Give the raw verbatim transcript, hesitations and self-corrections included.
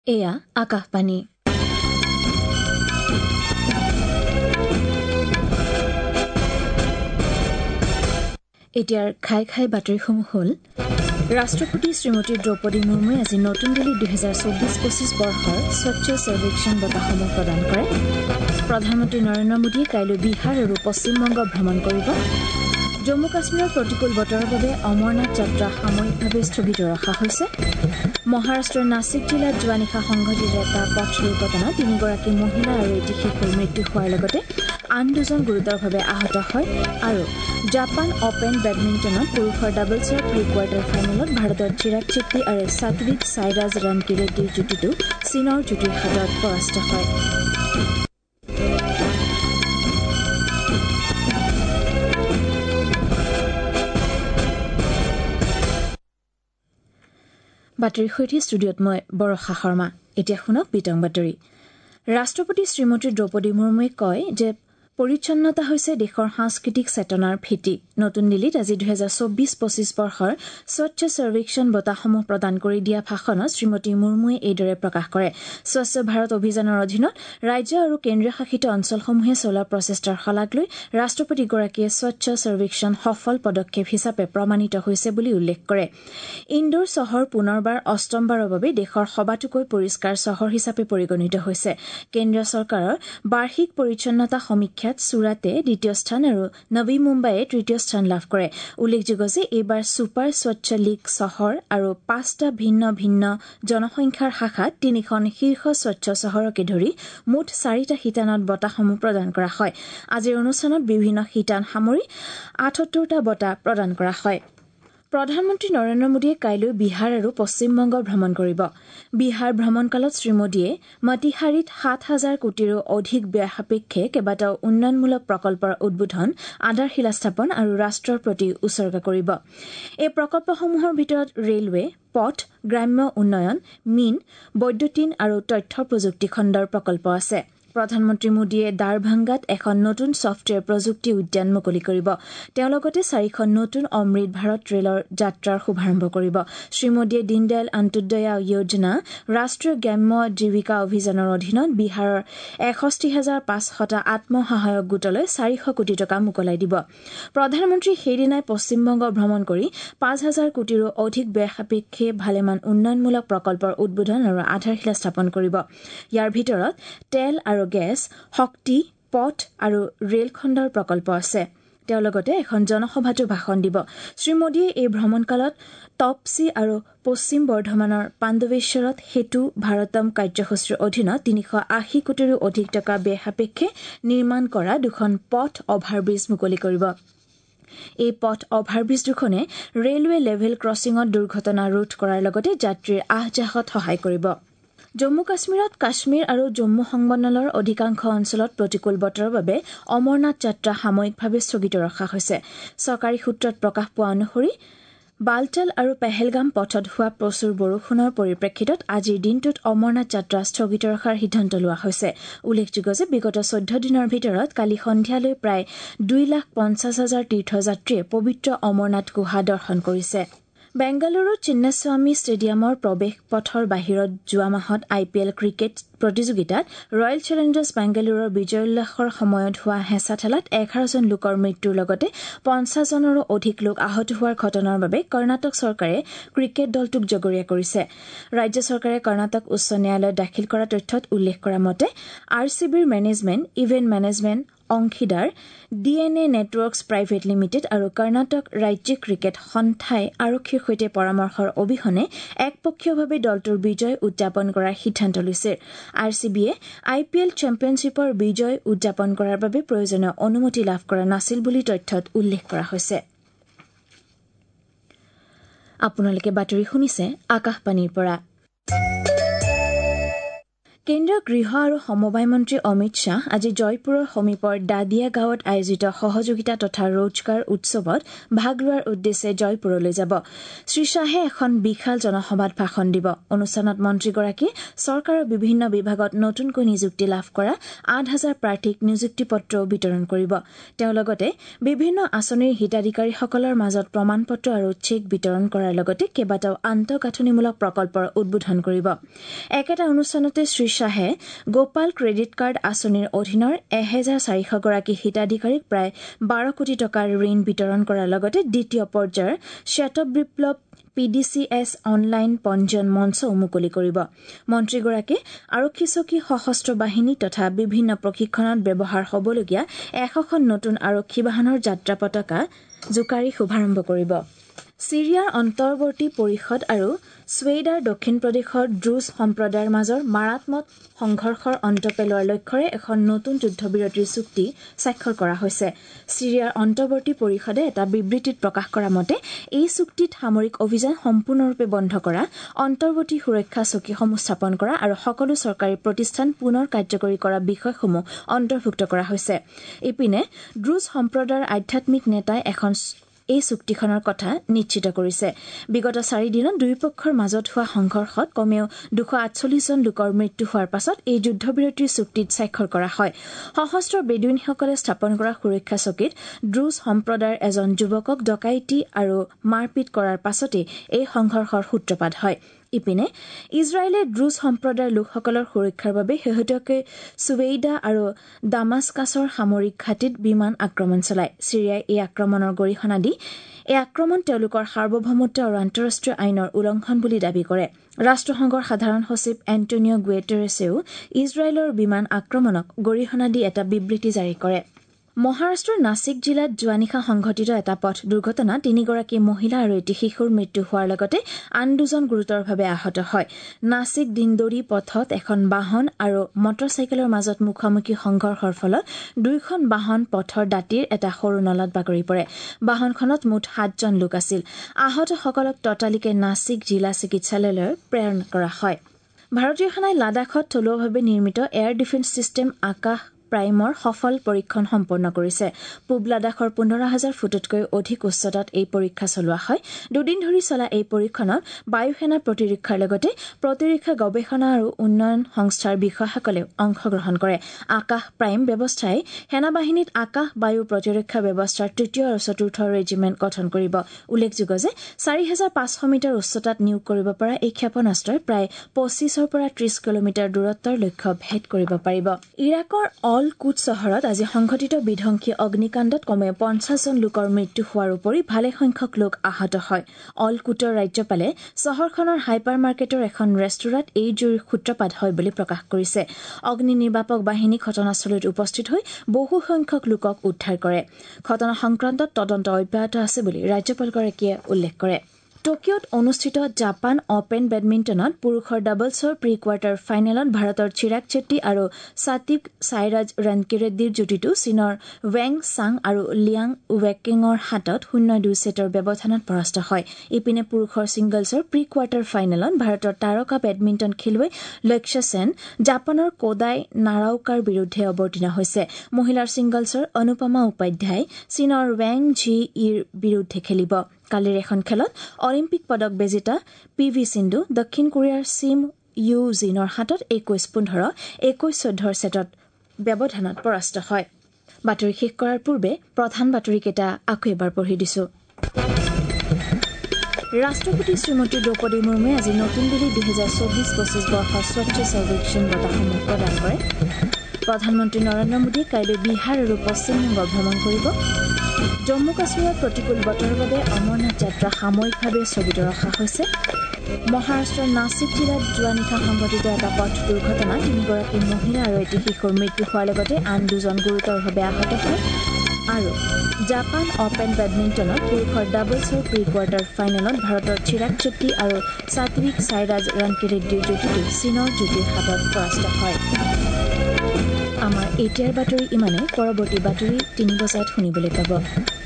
এয়া আকাশবাণী। এতিয়াৰ খাই খাই বাতৰিসমূহ হ'ল ৰাষ্ট্ৰপতি শ্ৰীমতী দ্ৰৌপদী মুৰ্মুৱে আজি নতুন দিল্লীত দুহেজাৰ চৌবিশ পঁচিশ বৰ্ষৰ স্বচ্ছ সৰ্বেক্ষণ বঁটাসমূহ প্ৰদান কৰে। প্ৰধানমন্ত্ৰী নৰেন্দ্ৰ মোদীয়ে কাইলৈ বিহাৰ আৰু পশ্চিমবংগ ভ্ৰমণ কৰিব। জম্মু কাশ্মীৰৰ প্ৰতিকূল বতৰৰ বাবে অমৰনাথ যাত্ৰা সাময়িকভাৱে স্থগিত ৰখা হৈছে। মহাৰাষ্ট্ৰৰ নাছিক জিলাত যোৱা নিশা সংঘটিত এটা পথ দুৰ্ঘটনাত তিনিগৰাকী মহিলা আৰু এটি শিশুৰ মৃত্যু হোৱাৰ লগতে আন দুজন গুৰুতৰভাৱে আহত হয়। আৰু জাপান অপেন বেডমিণ্টনত পুৰুষৰ ডাবলছৰ প্ৰি কোৱাৰ্টাৰ ফাইনেলত ভাৰতৰ চিৰাগ চেট্টি আৰু সাত্বিক সাইৰাজ ৰাণকিৰেড্ডিৰ যুটিটো চীনৰ যুটিৰ হাতত পৰাস্ত হয়। বাতৰিৰ সৈতে ষ্টুডিঅ'ত মই বৰষা শৰ্মা। এতিয়া শুনক বিতং বাতৰি। ৰাষ্ট্ৰপতি শ্ৰীমতী দ্ৰৌপদী মুৰ্মুৱে কয় যে পৰিচ্ছন্নতা হৈছে দেশৰ সাংস্কৃতিক চেতনাৰ ভেটি। নতুন দিল্লীত আজি দুহেজাৰ চৌবিশ পঁচিশ বৰ্ষৰ স্বচ্ছ সৰ্বেক্ষণ বঁটাসমূহ প্ৰদান কৰি দিয়া ভাষণত শ্ৰীমতী মুৰ্মুৱে এইদৰে প্ৰকাশ কৰে। স্বচ্ছ ভাৰত অভিযানৰ অধীনত ৰাজ্য আৰু কেন্দ্ৰীয় শাসিত অঞ্চলসমূহে চলোৱা প্ৰচেষ্টাৰ শলাগ লৈ ৰাষ্ট্ৰপতিগৰাকীয়ে স্বচ্ছ সৰ্বেক্ষণ সফল পদক্ষেপ হিচাপে প্ৰমাণিত হৈছে বুলি উল্লেখ কৰে। ইন্দোৰ চহৰ পুনৰবাৰ অষ্টমবাৰৰ বাবে দেশৰ সবাতোকৈ পৰিষ্কাৰ চহৰ হিচাপে পৰিগণিত হৈছে। কেন্দ্ৰীয় চৰকাৰৰ বাৰ্ষিক পৰিচ্ছন্নতা সমীক্ষাত চুৰাটে দ্বিতীয় স্থান আৰু নবী মুম্বাইয়ে তৃতীয় স্থান লাভ কৰে। উল্লেখযোগ্য যে এইবাৰ ছুপাৰ স্বচ্ছ লীগ চহৰ আৰু পাঁচটা ভিন্ন ভিন্ন জনসংখ্যাৰ শাখাত তিনিখন শীৰ্ষ স্বচ্ছ চহৰকে ধৰি মুঠ চাৰিটা শিতানত বঁটাসমূহ প্ৰদান কৰা হয়। আজিৰ অনুষ্ঠানত বিভিন্ন শিতান সামৰি আঠসত্তৰটা বঁটা প্ৰদান কৰা হয়। প্ৰধানমন্ত্ৰী নৰেন্দ্ৰ মোদীয়ে কাইলৈ বিহাৰ আৰু পশ্চিমবংগ ভ্ৰমণ কৰিব। বিহাৰ ভ্ৰমণকালত শ্ৰীমোদীয়ে মতিহাৰীত সাত হাজাৰ কোটিৰো অধিক ব্যয় সাপেক্ষে কেইবাটাও উন্নয়নমূলক প্ৰকল্পৰ উদ্বোধন, আধাৰশিলা স্থাপন আৰু ৰাষ্ট্ৰৰ প্ৰতি উচৰ্গা কৰিব। এই প্ৰকল্পসমূহৰ ভিতৰত ৰেলৱে, পথ, গ্ৰাম্য উন্নয়ন, মীন, বৈদ্যুতিন আৰু তথ্য প্ৰযুক্তি খণ্ডৰ প্ৰকল্প আছে। প্ৰধানমন্ত্ৰী মোদীয়ে দাৰভাংগাত এখন নতুন ছফটৱেৰ প্ৰযুক্তি উদ্যান মুকলি কৰিব। তেওঁ লগতে চাৰিখন নতুন অমৃত ভাৰত ৰেলৰ যাত্ৰাৰ শুভাৰম্ভ কৰিব। শ্ৰীমোদীয়ে দীনদয়াল অন্ত্যোদয়া যোজনা ৰাষ্ট্ৰীয় গ্ৰাম্য জীৱিকা অভিযানৰ অধীনত বিহাৰৰ এষষ্ঠি হাজাৰ পাঁচশটা আত্মসহায়ক গোটলৈ চাৰিশ কোটি টকা মোকলাই দিব। প্ৰধানমন্ত্ৰী সেইদিনাই পশ্চিমবংগ ভ্ৰমণ কৰি পাঁচ হাজাৰ কোটিৰো অধিক ব্যয় সাপেক্ষে ভালেমান উন্নয়নমূলক প্ৰকল্পৰ উদ্বোধন আৰু আধাৰশিলা স্থাপন কৰিব। ইয়াৰ ভিতৰত তেল আৰু গেছ, শক্তি, পথ আৰু ৰেল খণ্ডৰ প্ৰকল্প আছে। তেওঁ লগতে এখন জনসভাতো ভাষণ দিব। শ্ৰীমোদীয়ে এই ভ্ৰমণকালত তপচি আৰু পশ্চিম বৰ্ধমানৰ পাণ্ডৱেশ্বৰত সেতু ভাৰতম কাৰ্যসূচীৰ অধীনত তিনিশ আশী কোটিৰো অধিক টকা ব্যয় সাপেক্ষে নিৰ্মাণ কৰা দুখন পথ অভাৰব্ৰীজ মুকলি কৰিব। এই পথ অভাৰব্ৰীজ দুখনে ৰেলৱে লেভেল ক্ৰছিঙত দুৰ্ঘটনা ৰোধ কৰাৰ লগতে যাত্ৰীৰ আহ যাহত সহায় কৰিব। জম্মু কাশ্মীৰত কাশ্মীৰ আৰু জম্মু সংমণ্ডলৰ অধিকাংশ অঞ্চলত প্ৰতিকূল বতৰৰ বাবে অমৰনাথ যাত্ৰা সাময়িকভাৱে স্থগিত ৰখা হৈছে। চৰকাৰী সূত্ৰত প্ৰকাশ পোৱা অনুসৰি বালটাল আৰু পেহেলগাম পথত হোৱা প্ৰচুৰ বৰষুণৰ পৰিপ্ৰেক্ষিতত আজিৰ দিনটোত অমৰনাথ যাত্ৰা স্থগিত ৰখাৰ সিদ্ধান্ত লোৱা হৈছে। উল্লেখযোগ্য যে বিগত চৈধ্য দিনৰ ভিতৰত কালি সন্ধিয়ালৈ প্ৰায় দুই লাখ পঞ্চাছ হাজাৰ তীৰ্থযাত্ৰীয়ে পবিত্ৰ অমৰনাথ গুহা দৰ্শন কৰিছে। বেংগালুৰুৰ চিন্নাস্বামী ষ্টেডিয়ামৰ প্ৰৱেশ পথৰ বাহিৰত যোৱা মাহত আই পি এল ক্ৰিকেট প্ৰতিযোগিতাত ৰয়েল চেলেঞ্জাৰ্ছ বেংগালুৰুৰ বিজয় উল্লাসৰ সময়ত হোৱা হেঁচা ঠেলাত এঘাৰজন লোকৰ মৃত্যুৰ লগতে পঞ্চাছজনৰো অধিক লোক আহত হোৱাৰ ঘটনাৰ বাবে কৰ্ণাটক চৰকাৰে ক্ৰিকেট দলটোক জগৰীয়া কৰিছে। ৰাজ্য চৰকাৰে কৰ্ণাটক উচ্চ ন্যায়ালয়ত দাখিল কৰা তথ্যত উল্লেখ কৰা মতে আৰ চি বিৰ মেনেজমেণ্ট, ইভেণ্ট মেনেজমেণ্ট অংশীদাৰ D N A networks private limited আৰু কৰ্ণাটক ৰাজ্যিক ক্ৰিকেট সন্থাই আৰক্ষীৰ সৈতে পৰামৰ্শৰ অবিহনে একপক্ষীয়ভাৱে দলটোৰ বিজয় উদযাপন কৰাৰ সিদ্ধান্ত লৈছে। আৰ চি বিয়ে আই পি এল চেম্পিয়নশ্বিপৰ বিজয় উদযাপন কৰাৰ বাবে প্ৰয়োজনীয় অনুমতি লাভ কৰা নাছিল বুলি তথ্যত উল্লেখ কৰা হৈছে। আপোনালোকে বাতৰি শুনিছে আকাশবাণীৰ পৰা। কেন্দ্ৰীয় গৃহ আৰু সমবায় মন্ত্ৰী অমিত শ্বাহ আজি জয়পুৰৰ সমীপৰ দাদিয়া গাঁৱত আয়োজিত সহযোগিতা তথা ৰোজগাৰ উৎসৱত ভাগ লোৱাৰ উদ্দেশ্যে জয়পুৰলৈ যাব। শ্ৰীশ্বাহে এখন বিশাল জনসভাত ভাষণ দিব। অনুষ্ঠানত মন্ত্ৰীগৰাকীয়ে চৰকাৰৰ বিভিন্ন বিভাগত নতুনকৈ নিযুক্তি লাভ কৰা আঠ হাজাৰ প্ৰাৰ্থীক নিযুক্তি পত্ৰও বিতৰণ কৰিব। তেওঁ লগতে বিভিন্ন আঁচনিৰ হিতাধিকাৰীসকলৰ মাজত প্ৰমাণপত্ৰ আৰু চেক বিতৰণ কৰাৰ লগতে কেইবাটাও আন্তঃগাঁথনিমূলক প্ৰকল্পৰ উদ্বোধন কৰিব। একেটা অনুষ্ঠানতে শ্ৰীশ্বাহে গোপাল ক্ৰেডিট কাৰ্ড আঁচনিৰ অধীনৰ এহেজাৰ চাৰিশ গৰাকী হিতাধিকাৰীক প্ৰায় বাৰ কোটি টকাৰ ঋণ বিতৰণ কৰাৰ লগতে দ্বিতীয় পৰ্যায়ৰ শ্বেত বিপ্লৱ P D C S online পঞ্জীয়ন মঞ্চ মুকলি কৰিব। মন্ত্ৰীগৰাকীয়ে আৰক্ষী চকী, সশস্ত্ৰ বাহিনী তথা বিভিন্ন প্ৰশিক্ষণত ব্যৱহাৰ হ'বলগীয়া এশখন নতুন আৰক্ষী বাহনৰ যাত্ৰা পতাকা জোকাৰি শুভাৰম্ভ কৰিব। ছিৰিয়াৰ অন্তৰ্বৰ্তী পৰিষদ আৰু ছুৱেডাৰ দক্ষিণ প্ৰদেশৰ ড্ৰুজ সম্প্ৰদায়ৰ মাজৰ মাৰাত্মক সংঘৰ্ষৰ অন্ত পেলোৱাৰ লক্ষ্যৰে এখন নতুন যুদ্ধবিৰতিৰ চুক্তি স্বাক্ষৰ কৰা হৈছে। ছিৰিয়াৰ অন্তৰ্বৰ্তী পৰিষদে এটা বিবৃতিত প্ৰকাশ কৰা মতে এই চুক্তিত সামৰিক অভিযান সম্পূৰ্ণৰূপে বন্ধ কৰা, অন্তৰ্বৰ্তী সুৰক্ষা চকীসমূহ স্থাপন কৰা আৰু সকলো চৰকাৰী প্ৰতিষ্ঠান পুনৰ কাৰ্যকৰী কৰা বিষয়সমূহ অন্তৰ্ভুক্ত কৰা হৈছে। ইপিনে ড্ৰুজ সম্প্ৰদায়ৰ আধ্যাত্মিক নেতাই এখন এই চুক্তিখনৰ কথা নিশ্চিত কৰিছে। বিগত চাৰি দিনত দুয়োপক্ষৰ মাজত হোৱা সংঘৰ্ষত কমেও দুশ আঠচল্লিশ জন লোকৰ মৃত্যু হোৱাৰ পাছত এই যুদ্ধবিৰতিৰ চুক্তিত স্বাক্ষৰ কৰা হয়। সশস্ত্ৰ বেদুইনসকলে স্থাপন কৰা সুৰক্ষা চকীত ড্ৰুজ সম্প্ৰদায়ৰ এজন যুৱকক ডকাইতি আৰু মাৰপিট কৰাৰ পাছতেই এই সংঘৰ্ষৰ সূত্ৰপাত হয়। ইপিনে ইজৰাইলে ড্ৰুজ সম্প্ৰদায়ৰ লোকসকলৰ সুৰক্ষাৰ বাবে শেহতীয়াকৈ ছুৱেইডা আৰু দামাস্কাছৰ সামৰিক ঘাটিত বিমান আক্ৰমণ চলায়। ছিৰিয়াই এই আক্ৰমণৰ গৰিহণা দি এই আক্ৰমণ তেওঁলোকৰ সাৰ্বভৌমত্ব আৰু আন্তঃৰাষ্ট্ৰীয় আইনৰ উলংঘন বুলি দাবী কৰে। ৰাষ্ট্ৰসংঘৰ সাধাৰণ সচিব এণ্টনিঅ' গুটেৰেছেও ইজৰাইলৰ বিমান আক্ৰমণক গৰিহণা দি এটা বিবৃতি জাৰি কৰে। মহাৰাষ্ট্ৰৰ নাছিক জিলাত যোৱা নিশা সংঘটিত এটা পথ দুৰ্ঘটনাত তিনিগৰাকী মহিলা আৰু এটি শিশুৰ মৃত্যু হোৱাৰ লগতে আন দুজন গুৰুতৰভাৱে আহত হয়। নাছিক দিন্দোৰী পথত এখন বাহন আৰু মটৰ চাইকেলৰ মাজত মুখামুখি সংঘৰ্ষৰ ফলত দুয়োখন বাহন পথৰ দাঁতিৰ এটা সৰু নলাত বাগৰি পৰে। বাহনখনত মুঠ সাতজন লোক আছিল। আহতসকলক ততালিকে নাছিক জিলা চিকিৎসালয়লৈ প্ৰেৰণ কৰা হয়। ভাৰতীয় সেনাই লাডাখত থলুৱাভাৱে নিৰ্মিত এয়াৰ ডিফেন্স ছিষ্টেম আকাশ প্ৰাইমৰ সফল পৰীক্ষণ সম্পন্ন কৰিছে। পূব লাডাখৰ পোন্ধৰ হাজাৰ ফুটতকৈ অধিক উচ্চতাত এই পৰীক্ষা চলোৱা হয়। দুদিন ধৰি চলা এই পৰীক্ষণত বায়ু সেনা প্ৰতিৰক্ষাৰ লগতে প্ৰতিৰক্ষা গৱেষণা আৰু উন্নয়ন সংস্থাৰ বিষয়াসকলেও অংশগ্ৰহণ কৰে। আকাশ প্ৰাইম ব্যৱস্থাই সেনাবাহিনীত আকাশ বায়ু প্ৰতিৰক্ষা ব্যৱস্থাৰ তৃতীয় আৰু চতুৰ্থ ৰেজিমেণ্ট গঠন কৰিব। উল্লেখযোগ্য যে চাৰি হাজাৰ পাঁচশ মিটাৰ উচ্চতাত নিয়োগ কৰিব পৰা এই ক্ষেপণাস্ত্ৰই প্ৰায় পঁচিছৰ পৰা ত্ৰিশ কিলোমিটাৰ দূৰত্বৰ লক্ষ্য ভেদ কৰিব পাৰিব। ইৰাকৰ অল কুট চহৰত আজি সংঘটিত বিধ্বংসী অগ্নিকাণ্ডত কমেও পঞ্চাছজন লোকৰ মৃত্যু হোৱাৰ উপৰি ভালেসংখ্যক লোক আহত হয়। অল কুটৰ ৰাজ্যপালে চহৰখনৰ হাইপাৰ মাৰ্কেটৰ এখন ৰেস্তোৰাঁত এই জুইৰ সূত্ৰপাত হয় বুলি প্ৰকাশ কৰিছে। অগ্নি নিৰ্বাপক বাহিনী ঘটনাস্থলীত উপস্থিত হৈ বহু সংখ্যক লোকক উদ্ধাৰ কৰে। ঘটনা সংক্ৰান্তত তদন্ত অব্যাহত আছে বুলি ৰাজ্যপালগৰাকীয়ে উল্লেখ কৰে। টকিঅত অনুষ্ঠিত জাপান অপেন বেডমিণ্টনত পুৰুষৰ ডাবলছৰ প্ৰি কোৱাৰ্টাৰ ফাইনেলত ভাৰতৰ চিৰাগ চেট্টি আৰু সাত্বিক সাইৰাজ ৰানকিৰেড্ডীৰ যুটিটো চীনৰ ৱেং চাং আৰু লিয়াং ৱেকিঙৰ হাতত শূন্য দুই ছেটৰ ব্যৱধানত পৰাস্ত হয়। ইপিনে পুৰুষৰ ছিংগলছৰ প্ৰি কোৱাৰ্টাৰ ফাইনেলত ভাৰতৰ তাৰকা বেডমিণ্টন খেলুৱৈ লক্ষ্য সেন জাপানৰ কোদাই নাৰাওকাৰ বিৰুদ্ধে অৱতীৰ্ণ হৈছে। মহিলাৰ ছিংগলছৰ অনুপমা উপাধ্যায় চীনৰ ৱেং ঝি ইৰ বিৰুদ্ধে খেলিব। কালিৰ এখন খেলত অলিম্পিক পদক বিজেতা পি ভি সিন্ধু দক্ষিণ কোৰিয়াৰ চিম ইউ জিনৰ হাতত একৈশ পোন্ধৰ একৈশ চৈধ্যৰ ছেটত ব্যৱধানত পৰাস্ত হয়। বাতৰি শেষ কৰাৰ পূৰ্বে প্ৰধান বাতৰিকেইটা আকৌ এবাৰ পঢ়ি দিছো। ৰাষ্ট্ৰপতি শ্ৰীমতী দ্ৰৌপদী মুৰ্মুৱে আজি নতুন দিল্লীত দুহেজাৰ চৌবিশ পঁচিছ বৰ্ষৰ স্বচ্ছ সৰ্বেক্ষণ বঁটাসমূহ প্ৰদান কৰে। প্ৰধানমন্ত্ৰী নৰেন্দ্ৰ মোদীয়ে কাইলৈ বিহাৰ আৰু পশ্চিমবংগ ভ্ৰমণ কৰিব। জম্মু কাশ্মীৰত প্ৰতিকূল বতৰৰ বাবে অমৰনাথ যাত্ৰা সাময়িকভাৱে স্থগিত ৰখা হৈছে। মহাৰাষ্ট্ৰৰ নাছিক জিলাত যোৱা নিশা সংঘটিত এটা পথ দুৰ্ঘটনাত তিনিগৰাকী মহিলা আৰু এটি শিশুৰ মৃত্যু হোৱাৰ লগতে আন দুজন গুৰুতৰভাৱে আহত হয়। আৰু জাপান অপেন বেডমিণ্টনত পুৰুষৰ ডাবলছৰ প্ৰি কোৱাৰ্টাৰ ফাইনেলত ভাৰতৰ চিৰাগ চেট্টি আৰু সাত্বিক সাইৰাজ ৰানকিৰেড্ডীৰ যুটিটো চীনৰ যুটিৰ হাতত পৰাস্ত হয়। আমাৰ এতিয়াৰ বাতৰি ইমানে। পৰৱৰ্তী বাতৰি তিনি বজাত শুনিবলৈ পাব।